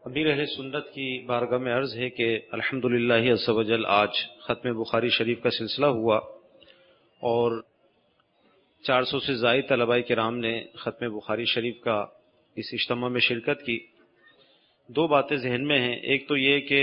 امیر اہل سنت کی بارگاہ میں عرض ہے کہ الحمدللہ عز و جل آج ختم بخاری شریف کا سلسلہ ہوا اور 400 سے زائد طلباء کرام نے ختم بخاری شریف کا اس اجتماع میں شرکت کی۔ دو باتیں ذہن میں ہیں، ایک تو یہ کہ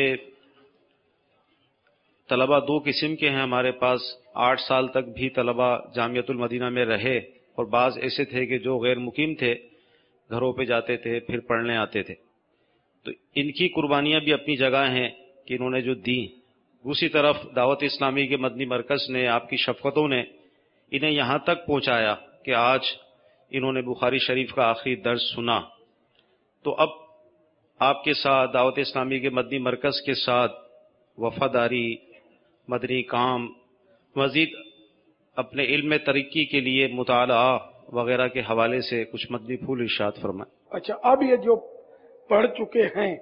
طلباء دو قسم کے ہیں ہمارے پاس، 8 سال تک بھی طلباء جامعۃ المدینہ میں رہے اور بعض ایسے تھے کہ جو غیر مقیم تھے، گھروں پہ جاتے تھے پھر پڑھنے آتے تھے، تو ان کی قربانیاں بھی اپنی جگہ ہیں کہ انہوں نے جو دی۔ دوسری طرف دعوت اسلامی کے مدنی مرکز نے، آپ کی شفقتوں نے انہیں یہاں تک پہنچایا کہ آج انہوں نے بخاری شریف کا آخری درس سنا۔ تو اب آپ کے ساتھ، دعوت اسلامی کے مدنی مرکز کے ساتھ وفاداری، مدنی کام، مزید اپنے علم میں ترقی کے لیے مطالعہ وغیرہ کے حوالے سے کچھ مدنی پھول ارشاد فرمائیں۔ اچھا، اب یہ جو پڑھ چکے ہیں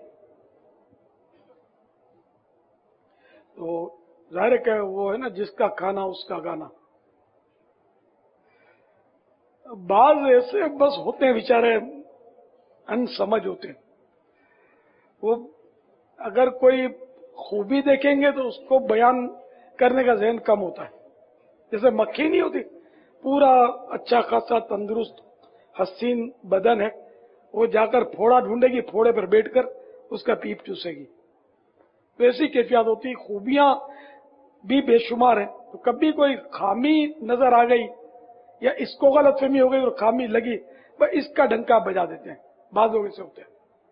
تو ظاہر ہے کہ وہ ہے نا، جس کا کھانا اس کا گانا۔ بعض ایسے بس ہوتے ہیں بیچارے ان سمجھ ہوتے ہیں، وہ اگر کوئی خوبی دیکھیں گے تو اس کو بیان کرنے کا ذہن کم ہوتا ہے۔ جیسے مکھی نہیں ہوتی، پورا اچھا خاصا تندرست حسین بدن ہے، وہ جا کر پھوڑا ڈھونڈے گی، پھوڑے پر بیٹھ کر اس کا پیپ چوسے گی۔ ویسی کیفیت ہوتی، خوبیاں بھی بے شمار ہیں، تو کبھی کوئی خامی نظر آ گئی یا اس کو غلط فہمی ہو گئی اور خامی لگی، بس اس کا ڈنکا بجا دیتے ہیں۔ بعض لوگ ایسے ہوتے ہیں،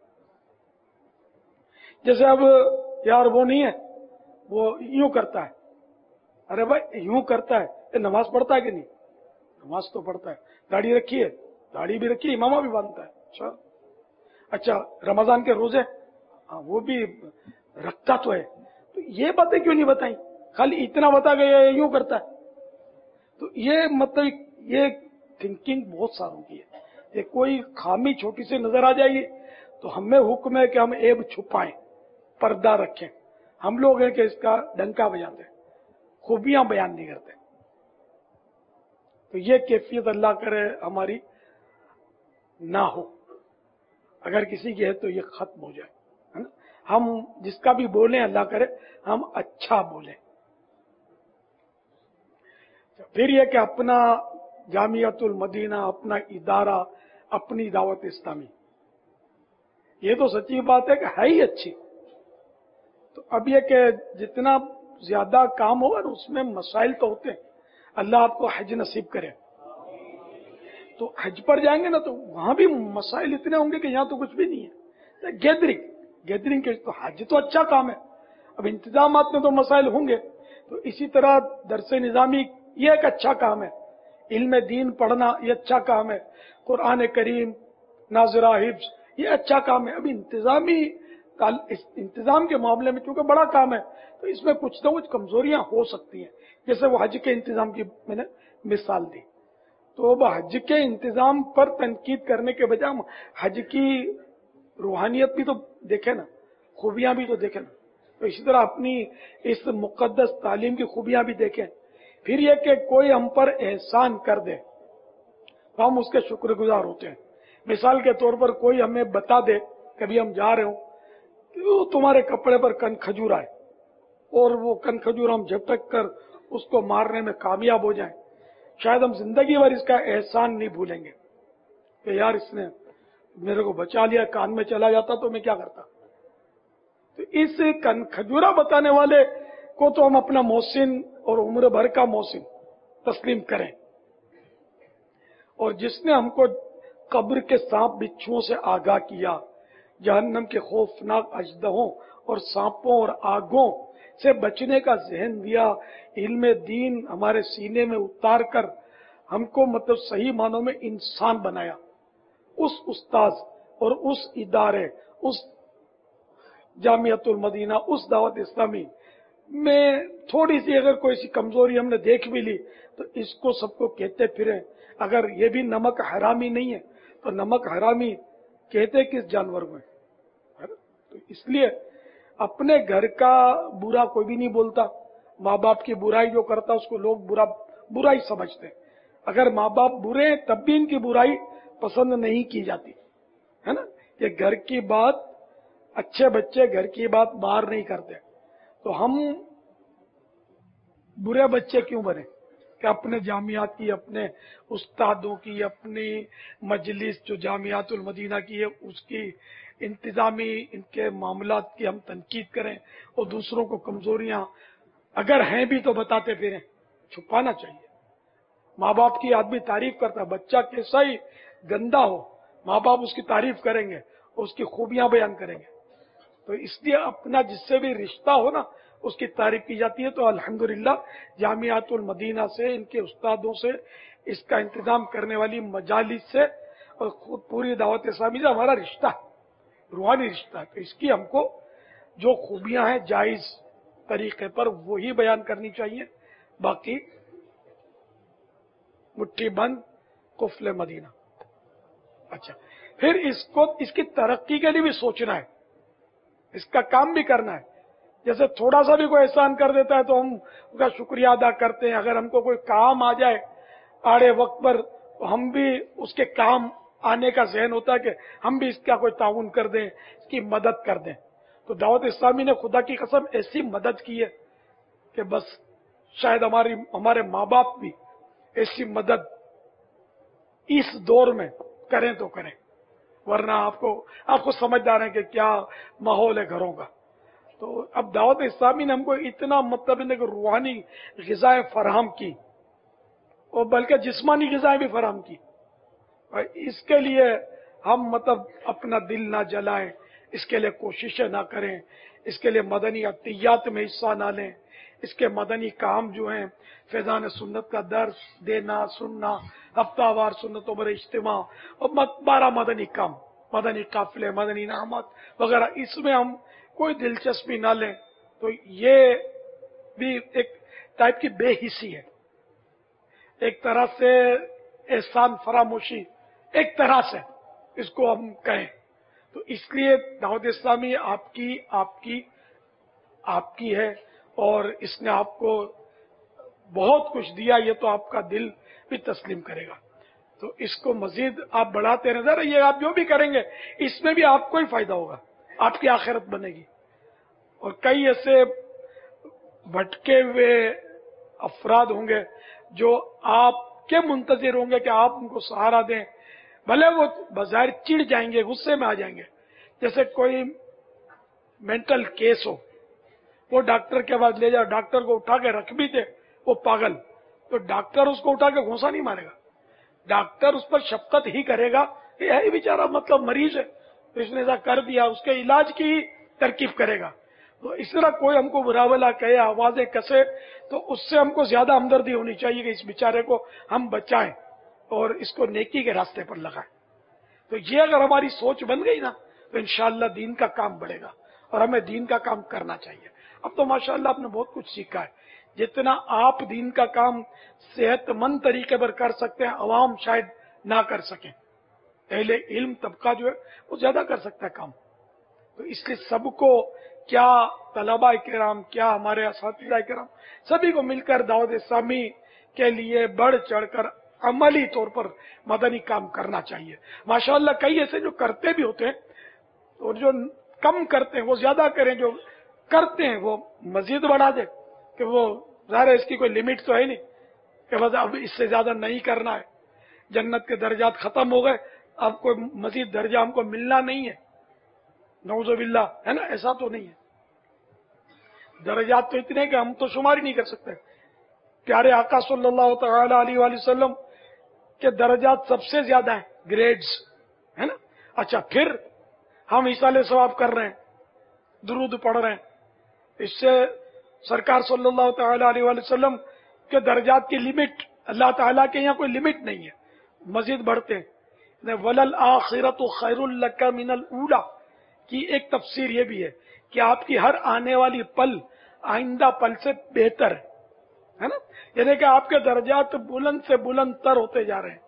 جیسے اب یار وہ نہیں ہے، وہ یوں کرتا ہے، ارے بھائی یوں کرتا ہے، یہ نماز پڑھتا ہے کہ نہیں؟ نماز تو پڑھتا ہے۔ داڑھی رکھی ہے، داڑھی بھی رکھی ہے، امامہ بھی باندھتا ہے۔ اچھا رمضان کے روزے، ہاں وہ بھی رکھتا تو ہے، تو یہ باتیں کیوں نہیں بتائیں؟ خالی اتنا بتا گیا یوں کرتا ہے۔ تو یہ مطلب یہ تھنکنگ بہت ساروں کی ہے، یہ کوئی خامی چھوٹی سی نظر آ جائے گی تو ہمیں حکم ہے کہ ہم عیب چھپائیں، پردہ رکھیں۔ ہم لوگ ہیں کہ اس کا ڈنکا بجاتے ہیں، خوبیاں بیان نہیں کرتے۔ تو یہ کیفیت اللہ کرے ہماری نہ ہو، اگر کسی کی ہے تو یہ ختم ہو جائے، ہے نا؟ ہم جس کا بھی بولیں اللہ کرے ہم اچھا بولیں۔ پھر یہ کہ اپنا جامعۃ المدینہ، اپنا ادارہ، اپنی دعوت اسلامی، یہ تو سچی بات ہے کہ ہے ہی اچھی۔ تو اب یہ کہ جتنا زیادہ کام ہوگا نا اس میں مسائل تو ہوتے ہیں۔ اللہ آپ کو حج نصیب کرے، تو حج پر جائیں گے نا تو وہاں بھی مسائل اتنے ہوں گے کہ یہاں تو کچھ بھی نہیں ہے۔ گیدرنگ کے تو حج تو اچھا کام ہے، اب انتظامات میں تو مسائل ہوں گے۔ تو اسی طرح درس نظامی یہ ایک اچھا کام ہے، علم دین پڑھنا یہ اچھا کام ہے، قرآن کریم ناظرہ حفظ یہ اچھا کام ہے۔ اب انتظام کے معاملے میں چونکہ بڑا کام ہے تو اس میں کچھ نہ کچھ کمزوریاں ہو سکتی ہیں، جیسے وہ حج کے انتظام کی میں نے مثال دی۔ تو اب حج کے انتظام پر تنقید کرنے کے بجائے ہم حج کی روحانیت بھی تو دیکھیں نا، خوبیاں بھی تو دیکھیں نا۔ تو اسی طرح اپنی اس مقدس تعلیم کی خوبیاں بھی دیکھیں۔ پھر یہ کہ کوئی ہم پر احسان کر دے تو ہم اس کے شکر گزار ہوتے ہیں۔ مثال کے طور پر کوئی ہمیں بتا دے، کبھی ہم جا رہے ہوں کہ وہ تمہارے کپڑے پر کن کھجور آئے، اور وہ کن کھجور ہم جھٹک کر اس کو مارنے میں کامیاب ہو جائیں، شاید ہم زندگی بھر اس کا احسان نہیں بھولیں گے کہ یار اس نے میرے کو بچا لیا، کان میں چلا جاتا تو میں کیا کرتا۔ تو اس کن کھجورا بتانے والے کو تو ہم اپنا محسن اور عمر بھر کا محسن تسلیم کریں، اور جس نے ہم کو قبر کے سانپ بچھوؤں سے آگاہ کیا، جہنم کے خوفناک اژدہوں اور سانپوں اور آگوں سے بچنے کا ذہن دیا، علم دین ہمارے سینے میں اتار کر ہم کو مطلب صحیح معنوں میں انسان بنایا، اس استاذ اور اس ادارے، اس جامعۃ المدینہ، اس دعوت اسلامی میں تھوڑی سی اگر کوئی سی کمزوری ہم نے دیکھ بھی لی تو اس کو سب کو کہتے پھریں۔ اگر یہ بھی نمک حرامی نہیں ہے تو نمک حرامی کہتے کس جانور میں؟ تو اس لیے اپنے گھر کا برا کوئی بھی نہیں بولتا، ماں باپ کی برائی جو کرتا اس کو لوگ برا ہی سمجھتے ہیں۔ اگر ماں باپ برے ہیں تب بھی ان کی برائی پسند نہیں کی جاتی، ہے نا؟ کہ گھر کی بات اچھے بچے گھر کی بات باہر نہیں کرتے، تو ہم برے بچے کیوں بنے کہ اپنے جامعات کی، اپنے استادوں کی، اپنی مجلس جو جامعات المدینہ کی ہے اس کی انتظامی ان کے معاملات کی ہم تنقید کریں اور دوسروں کو کمزوریاں اگر ہیں بھی تو بتاتے پھریں؟ چھپانا چاہیے۔ ماں باپ کی آدمی تعریف کرتا ہے، بچہ کیسا ہی گندا ہو ماں باپ اس کی تعریف کریں گے اور اس کی خوبیاں بیان کریں گے، تو اس لیے اپنا جس سے بھی رشتہ ہو نا اس کی تعریف کی جاتی ہے۔ تو الحمدللہ جامعات المدینہ سے، ان کے استادوں سے، اس کا انتظام کرنے والی مجالس سے اور خود پوری دعوت اسلامی سے ہمارا رشتہ ہے، روحانی رشتہ ہے، تو اس کی ہم کو جو خوبیاں ہیں جائز طریقے پر وہی بیان کرنی چاہیے، باقی مٹھی بند قفل مدینہ۔ اچھا، پھر اس کی ترقی کے لیے بھی سوچنا ہے، اس کا کام بھی کرنا ہے۔ جیسے تھوڑا سا بھی کوئی احسان کر دیتا ہے تو ہم اس کا شکریہ ادا کرتے ہیں، اگر ہم کو کوئی کام آ جائے آڑے وقت پر تو ہم بھی اس کے کام آنے کا ذہن ہوتا ہے کہ ہم بھی اس کا کوئی تعاون کر دیں، اس کی مدد کر دیں۔ تو دعوت اسلامی نے خدا کی قسم ایسی مدد کی ہے کہ بس شاید ہمارے ماں باپ بھی ایسی مدد اس دور میں کریں تو کریں، ورنہ آپ کو سمجھدار ہیں کہ کیا ماحول ہے گھروں کا۔ تو اب دعوت اسلامی نے ہم کو اتنا مطلب کہ روحانی غذائیں فراہم کی اور بلکہ جسمانی غذائیں بھی فراہم کی، اور اس کے لیے ہم مطلب اپنا دل نہ جلائیں، اس کے لیے کوششیں نہ کریں، اس کے لیے مدنی عطیات میں حصہ نہ لیں، اس کے مدنی کام جو ہیں فیضان سنت کا درس دینا، سننا، ہفتہ وار سنتوں پر اجتماع اور 12 مدنی کام، مدنی قافلے، مدنی انعامات وغیرہ، اس میں ہم کوئی دلچسپی نہ لیں تو یہ بھی ایک ٹائپ کی بے حسی ہے، ایک طرح سے احسان فراموشی، ایک طرح سے اس کو ہم کہیں۔ تو اس لیے دعوت اسلامی آپ کی ہے اور اس نے آپ کو بہت کچھ دیا، یہ تو آپ کا دل بھی تسلیم کرے گا۔ تو اس کو مزید آپ بڑھاتے نظر رہیے، آپ جو بھی کریں گے اس میں بھی آپ کو ہی فائدہ ہوگا، آپ کی آخرت بنے گی۔ اور کئی ایسے بھٹکے ہوئے افراد ہوں گے جو آپ کے منتظر ہوں گے کہ آپ ان کو سہارا دیں، بھلے وہ بظاہر چڑ جائیں گے، غصے میں آ جائیں گے۔ جیسے کوئی مینٹل کیس ہو، وہ ڈاکٹر کے پاس لے جائے، ڈاکٹر کو اٹھا کے رکھ بھی دے وہ پاگل، تو ڈاکٹر اس کو اٹھا کے گھونسا نہیں مارے گا، ڈاکٹر اس پر شفقت ہی کرے گا، یہ ہے بیچارہ مطلب مریض ہے تو اس نے ایسا کر دیا، اس کے علاج کی ہی ترکیب کرے گا۔ تو اس طرح کوئی ہم کو برا بھلا کہے، آوازیں کسے، تو اس سے ہم کو زیادہ ہمدردی ہونی چاہیے کہ اس بیچارے کو ہم بچائیں اور اس کو نیکی کے راستے پر لگائیں۔ تو یہ اگر ہماری سوچ بن گئی نا تو انشاءاللہ دین کا کام بڑھے گا اور ہمیں دین کا کام کرنا چاہیے۔ اب تو ماشاءاللہ آپ نے بہت کچھ سیکھا ہے، جتنا آپ دین کا کام صحت مند طریقے پر کر سکتے ہیں عوام شاید نہ کر سکیں، اہل علم طبقہ جو ہے وہ زیادہ کر سکتا ہے کام۔ تو اس لیے سب کو، کیا طلباء کرام، کیا ہمارے اساتذہ کرام، سبھی کو مل کر دعوت اسلامی کے لیے بڑھ چڑھ کر عملی طور پر مدنی کام کرنا چاہیے۔ ماشاءاللہ کئی ایسے جو کرتے بھی ہوتے ہیں اور جو کم کرتے ہیں وہ زیادہ کریں، جو کرتے ہیں وہ مزید بڑھا دیں، کہ وہ ظاہر ہے اس کی کوئی لمٹ تو ہے نہیں کہ بس اب اس سے زیادہ نہیں کرنا ہے، جنت کے درجات ختم ہو گئے اب کوئی مزید درجہ ہم کو ملنا نہیں ہے، نعوذ باللہ، ہے نا، ایسا تو نہیں ہے۔ درجات تو اتنے کہ ہم تو شمار ہی نہیں کر سکتے۔ پیارے آقا صلی اللہ تعالی علیہ وآلہ وسلم کے درجات سب سے زیادہ ہیں، گریڈز، ہے نا۔ اچھا، پھر ہم ایصال ثواب کر رہے ہیں، درود پڑھ رہے ہیں، اس سے سرکار صلی اللہ تعالی علیہ وآلہ وسلم کے درجات کی لمٹ، اللہ تعالیٰ کے یہاں کوئی لمٹ نہیں ہے، مزید بڑھتے ہیں۔ وَلَلْآخِرَةُ خَيْرٌ لَكَ مِنَ الْأُولَى کی ایک تفسیر یہ بھی ہے کہ آپ کی ہر آنے والی پل آئندہ پل سے بہتر ہے نا، یعنی کہ آپ کے درجات بلند سے بلند تر ہوتے جا رہے ہیں۔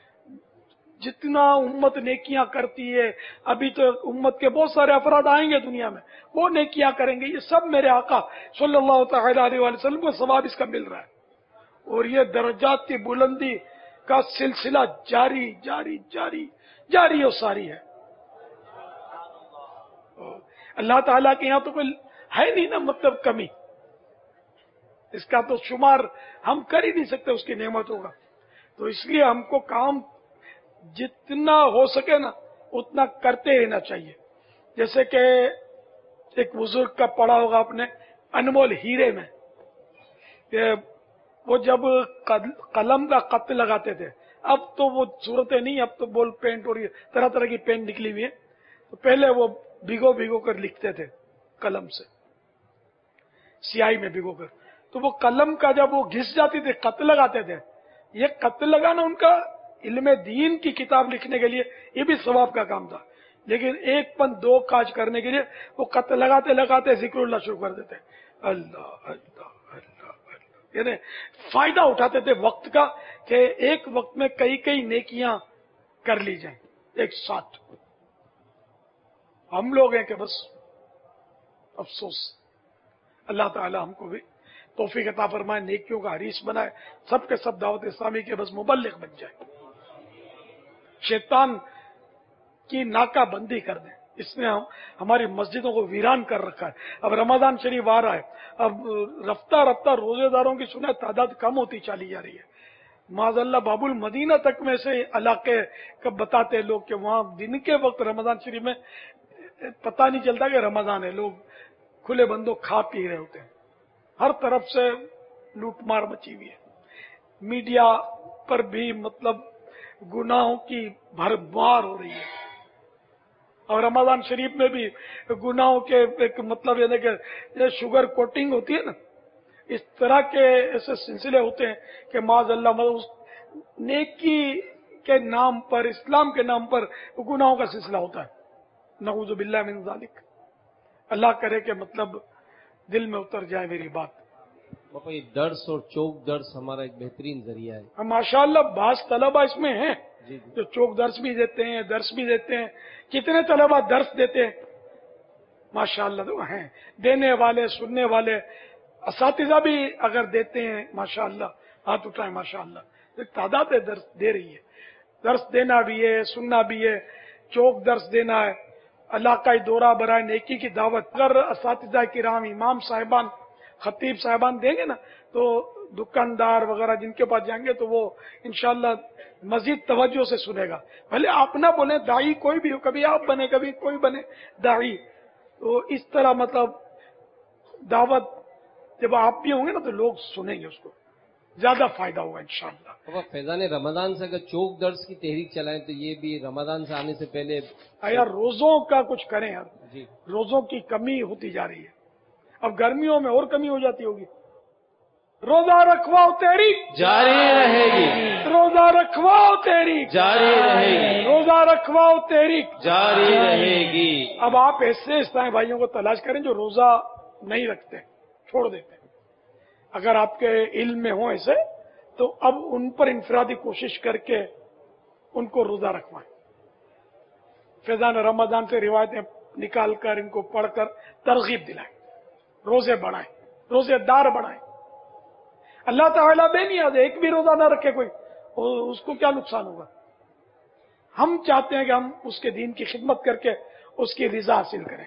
جتنا امت نیکیاں کرتی ہے، ابھی تو امت کے بہت سارے افراد آئیں گے دنیا میں، وہ نیکیاں کریں گے، یہ سب میرے آقا صلی اللہ تعالی علیہ وآلہ وسلم کو ثواب اس کا مل رہا ہے، اور یہ درجات کی بلندی کا سلسلہ جاری و ساری ہے۔ اللہ تعالیٰ کے یہاں تو کوئی ہے نہیں نا مطلب کمی، اس کا تو شمار ہم کر ہی نہیں سکتے اس کی نعمتوں کا. تو اس لیے ہم کو کام جتنا ہو سکے نا اتنا کرتے رہنا چاہیے. جیسے کہ ایک بزرگ کا پڑھا ہوگا آپ نے انمول ہیرے میں، کہ وہ جب قلم کا خط لگاتے تھے، اب تو وہ صورتیں نہیں، اب تو بول پینٹ اور طرح طرح کی پین نکلی ہوئی ہے، تو پہلے وہ بھگو بھگو کر لکھتے تھے قلم سے، سیاہی میں بھگو کر. تو وہ قلم کا جب وہ گھس جاتی تھی خط لگاتے تھے. یہ خط لگانا ان کا علم دین کی کتاب لکھنے کے لیے یہ بھی ثواب کا کام تھا، لیکن ایک پن دو کاج کرنے کے لیے وہ خط لگاتے لگاتے ذکر اللہ شروع کر دیتے، اللہ اللہ اللہ اللہ، یعنی فائدہ اٹھاتے تھے وقت کا کہ ایک وقت میں کئی کئی نیکیاں کر لی جائیں ایک ساتھ. ہم لوگ ہیں کہ بس افسوس. اللہ تعالی ہم کو بھی توفیق عطا فرمائے، نیکیوں کا حریص بنائے، سب کے سب دعوت اسلامی کے بس مبلغ بن جائے، شیطان کی ناکہ بندی کر دیں. اس نے ہماری مسجدوں کو ویران کر رکھا ہے. اب رمضان شریف آ رہا ہے، اب رفتہ رفتہ روزے داروں کی سنیں تعداد کم ہوتی چلی جا رہی ہے. معاذ اللہ باب المدینہ تک میں سے علاقے کا بتاتے لوگ کہ وہاں دن کے وقت رمضان شریف میں پتہ نہیں چلتا کہ رمضان ہے، لوگ کھلے بندوں کھا پی رہے ہوتے ہیں. ہر طرف سے لوٹ مار مچی ہوئی ہے. میڈیا پر بھی مطلب گناہوں کی بھرمار ہو رہی ہے، اور رمضان شریف میں بھی گناہوں کے ایک مطلب یہ کہ شوگر کوٹنگ ہوتی ہے نا، اس طرح کے ایسے سلسلے ہوتے ہیں کہ معاذ اللہ نیکی کے نام پر، اسلام کے نام پر گناہوں کا سلسلہ ہوتا ہے. نعوذ باللہ من ذالک. اللہ کرے کہ مطلب دل میں اتر جائے میری بات. یہ درس اور چوک درس ہمارا ایک بہترین ذریعہ ہے. ماشاءاللہ بعض طلبہ اس میں ہیں جو چوک درس بھی دیتے ہیں، درس بھی دیتے ہیں. کتنے طلبہ درس دیتے ہیں ماشاءاللہ تو ہیں، دینے والے سننے والے. اساتذہ بھی اگر دیتے ہیں ماشاءاللہ ہاتھ اٹھائیں ماشاءاللہ. ایک تعداد ہے درس دے رہی ہے. درس دینا بھی ہے، سننا بھی ہے، چوک درس دینا ہے، علاقائی دورہ برائے نیکی کی دعوت. اگر اساتذہ کرام، امام صاحبان، خطیب صاحبان دیں گے نا تو دکاندار وغیرہ جن کے پاس جائیں گے تو وہ انشاءاللہ مزید توجہ سے سنے گا. بھلے آپ نہ بولیں، داعی کوئی بھی ہو، کبھی آپ بنے کبھی کوئی بنے داعی. تو اس طرح مطلب دعوت جب آپ بھی ہوں گے نا تو لوگ سنیں گے، اس کو زیادہ فائدہ ہوگا انشاءاللہ. فیضان رمضان سے اگر چوک درس کی تحریک چلائیں تو یہ بھی رمضان سے آنے سے پہلے یار روزوں کا کچھ کریں یار. جی روزوں کی کمی ہوتی جا رہی ہے، اب گرمیوں میں اور کمی ہو جاتی ہوگی. روزہ رکھواؤ تیری جاری رہے گی، روزہ رکھواؤ تیری جاری رہے گی، روزہ رکھواؤ تیری جاری رہے گی. اب آپ ایسے اسلامی بھائیوں کو تلاش کریں جو روزہ نہیں رکھتے، چھوڑ دیتے. اگر آپ کے علم میں ہوں ایسے تو اب ان پر انفرادی کوشش کر کے ان کو روزہ رکھوائیں. فیضان رمضان سے روایتیں نکال کر ان کو پڑھ کر ترغیب دلائیں، روزے بڑھائیں، روزے دار بڑھائیں. اللہ تعالیٰ بے نیاز ہے، ایک بھی روزہ نہ رکھے کوئی، اس کو کیا نقصان ہوگا. ہم چاہتے ہیں کہ ہم اس کے دین کی خدمت کر کے اس کی رضا حاصل کریں.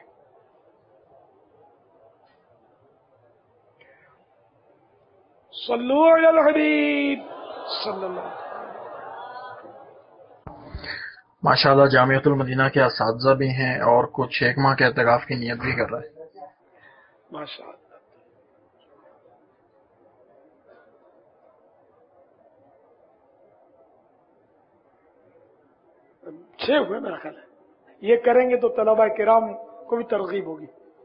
صلو علی الحبیب صلی اللہ علیہ وسلم. ماشاءاللہ جامعۃ المدینہ کے اساتذہ بھی ہیں اور کچھ ایک ماہ کے اعتکاف کی نیت بھی کر رہے ہیں. ماشاءاللہ. 6 ہوئے میرا خیال ہے. یہ کریں گے تو طلبہ کرام کو بھی ترغیب ہوگی،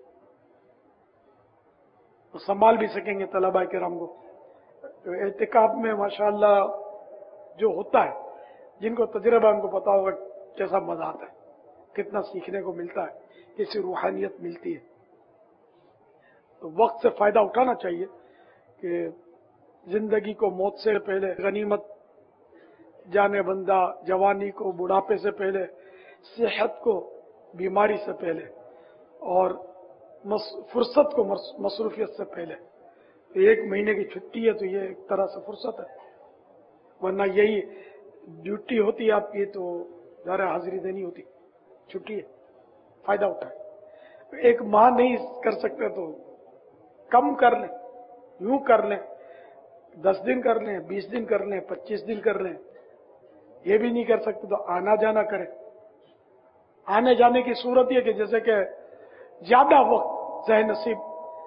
سنبھال بھی سکیں گے طلبہ کرام کو. اعتکاف میں ماشاءاللہ جو ہوتا ہے، جن کو تجربہ ان کو پتا ہوگا کیسا مزہ آتا ہے، کتنا سیکھنے کو ملتا ہے، کیسی روحانیت ملتی ہے. تو وقت سے فائدہ اٹھانا چاہیے کہ زندگی کو موت سے پہلے غنیمت جانے بندہ، جوانی کو بڑھاپے سے پہلے، صحت کو بیماری سے پہلے، اور فرصت کو مصروفیت سے پہلے. 1 مہینے کی چھٹی ہے تو یہ ایک طرح سے فرصت ہے، ورنہ یہی ڈیوٹی ہوتی ہے آپ کی تو ظاہر حاضری دینی ہوتی. چھٹی ہے، فائدہ اٹھائے. ایک ماہ نہیں کر سکتے تو کم کر لیں، یوں کر لیں، 10 دن کر لیں، 20 دن کر لیں، 25 دن کر لیں. یہ بھی نہیں کر سکتے تو آنا جانا کریں. آنے جانے کی صورت یہ کہ جیسے کہ زیادہ وقت ذہن نصیب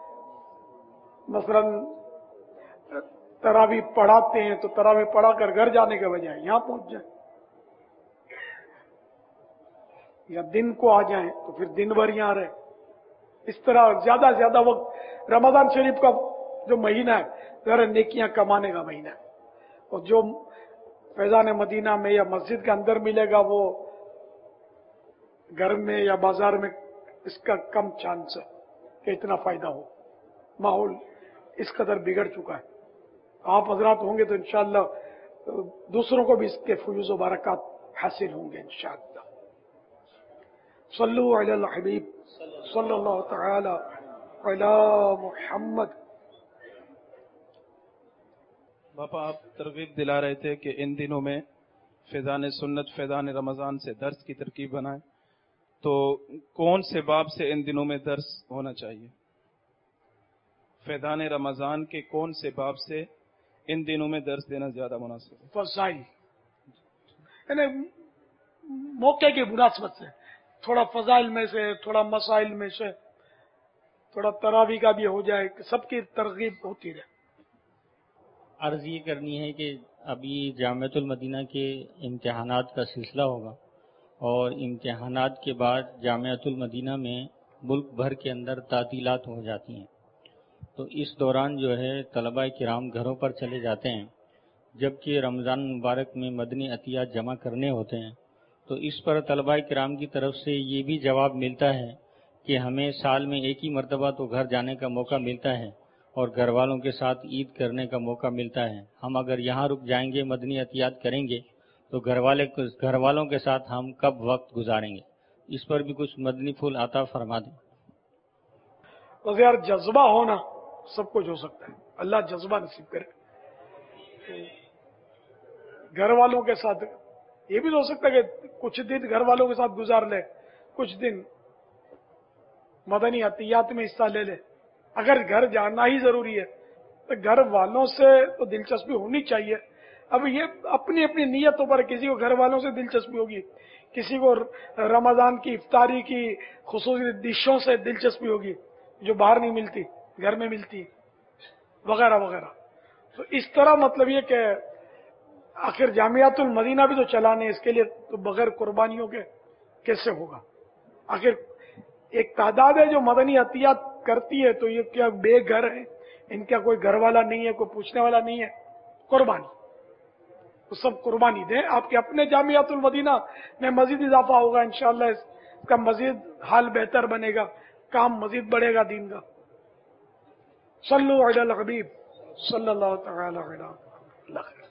مثلا تراویح پڑھاتے ہیں تو تراویح پڑھا کر گھر جانے کے بجائے یہاں پہنچ جائیں، یا دن کو آ جائیں تو پھر دن بھر یہاں رہیں. اس طرح زیادہ سے زیادہ وقت رمضان شریف کا جو مہینہ ہے ذرا نیکیاں کمانے کا مہینہ ہے، اور جو فیضان مدینہ میں یا مسجد کے اندر ملے گا وہ گھر میں یا بازار میں اس کا کم چانس ہے کہ اتنا فائدہ ہو. ماحول اس قدر بگڑ چکا ہے. آپ حضرات ہوں گے تو انشاءاللہ دوسروں کو بھی اس کے فیوز و برکات حاصل ہوں گے انشاءاللہ. صلو علی الحبیب صلی اللہ تعالی علی محمد. باپا آپ ترغیب دلا رہے تھے کہ ان دنوں میں فیضان سنت فیضان رمضان سے درس کی ترکیب بنائیں، تو کون سے باب سے ان دنوں میں درس ہونا چاہیے؟ فیضان رمضان کے کون سے باب سے ان دنوں میں درس دینا زیادہ مناسب ہے؟ فضائل یعنی موقع کی مناسبت سے تھوڑا فضائل میں سے، تھوڑا مسائل میں سے، تھوڑا تراویح کا بھی ہو جائے کہ سب کی ترغیب ہوتی رہے. عرض یہ کرنی ہے کہ ابھی جامعۃ المدینہ کے امتحانات کا سلسلہ ہوگا، اور امتحانات کے بعد جامعۃ المدینہ میں ملک بھر کے اندر تعطیلات ہو جاتی ہیں. تو اس دوران جو ہے طلباء کرام گھروں پر چلے جاتے ہیں، جبکہ رمضان مبارک میں مدنی عطیات جمع کرنے ہوتے ہیں. تو اس پر طلباء کرام کی طرف سے یہ بھی جواب ملتا ہے کہ ہمیں سال میں ایک ہی مرتبہ تو گھر جانے کا موقع ملتا ہے اور گھر والوں کے ساتھ عید کرنے کا موقع ملتا ہے. ہم اگر یہاں رک جائیں گے، مدنی عطیات کریں گے، تو گھر والوں کے ساتھ ہم کب وقت گزاریں گے؟ اس پر بھی کچھ مدنی پھول عطا فرما دیں. بس یار جذبہ ہونا سب کچھ ہو سکتا ہے، اللہ جذبہ نصیب کرے. گھر والوں کے ساتھ یہ بھی ہو سکتا ہے کہ کچھ دن گھر والوں کے ساتھ گزار لے، کچھ دن مدنی عطیات میں حصہ لے لے. اگر گھر جانا ہی ضروری ہے تو گھر والوں سے تو دلچسپی ہونی چاہیے. اب یہ اپنی اپنی نیتوں پر، کسی کو گھر والوں سے دلچسپی ہوگی، کسی کو رمضان کی افطاری کی خصوصی ڈشوں سے دلچسپی ہوگی جو باہر نہیں ملتی، گھر میں ملتی، وغیرہ وغیرہ. تو اس طرح مطلب یہ کہ آخر جامعۃ المدینہ بھی تو چلانے، اس کے لیے تو بغیر قربانیوں کے کیسے ہوگا؟ آخر ایک تعداد ہے جو مدنی عطیات کرتی ہے، تو یہ کیا بے گھر ہے؟ ان کا کوئی گھر والا نہیں ہے، کوئی پوچھنے والا نہیں ہے. قربانی تو سب قربانی دیں. آپ کے اپنے جامعۃ المدینہ میں مزید اضافہ ہوگا انشاءاللہ، اس کا مزید حال بہتر بنے گا، کام مزید بڑھے گا دین کا. صلو علی الحبیب صلی اللہ تعالی علی اللہ.